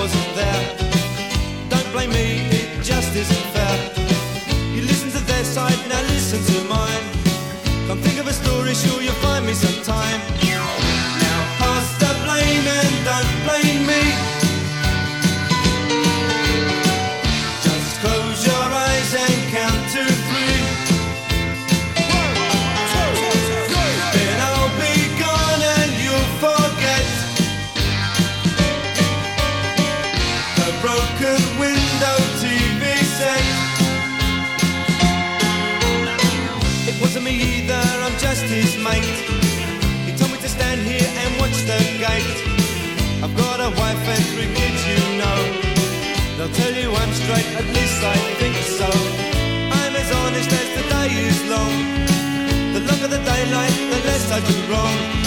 wasn't there. Don't blame me, it just isn't fair. You listen to their side, now listen to mine. Come think of a story, sure you'll find me sometime. Now pass the blame and don't blame me. Just close your eyes and count to 3. Then I'll be gone and you'll forget the broken window TV set. It wasn't me either, I'm just his mate. He told me to stand here and watch the gate. I've got a wife and 3 kids, you know. They'll tell you I'm straight, at least I think so. I'm as honest as the day is long. The longer the daylight, the less I do wrong.